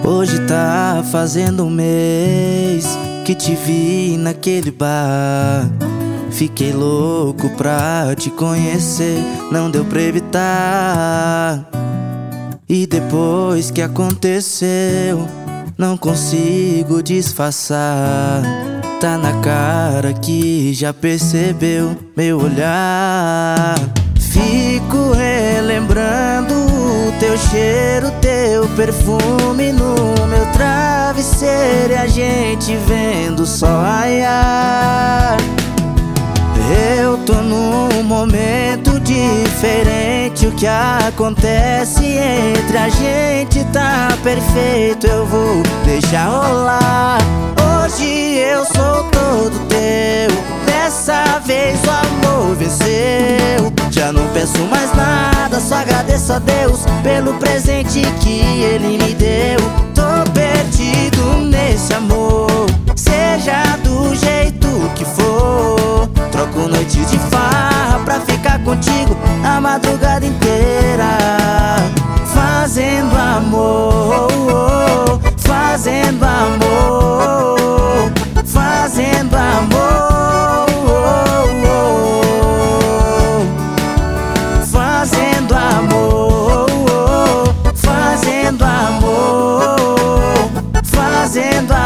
Hoje tá fazendo um mês que te vi naquele bar. Fiquei louco pra te conhecer, não deu pra evitar. E depois que aconteceu, não consigo disfarçar. Tá na cara que já percebeu meu olhar. Fico relembrando o teu cheiro, teu perfume no meu travesseiro, e a gente vendo o sol raiar. Eu tô num momento diferente, o que acontece entre a gente tá perfeito, eu vou deixar rolar. Hoje eu sou todo teu, dessa vez o amor venceu. Já não peço mais nada, só agradeço a Deus pelo presente que Ele me deu. Tô perdido nesse amor, seja do jeito que for. Troco noites de farra pra ficar contigo a madrugada inteira, fazendo amor, fazendo amor, fazendo amor, fazendo amor, fazendo amor, fazendo amor.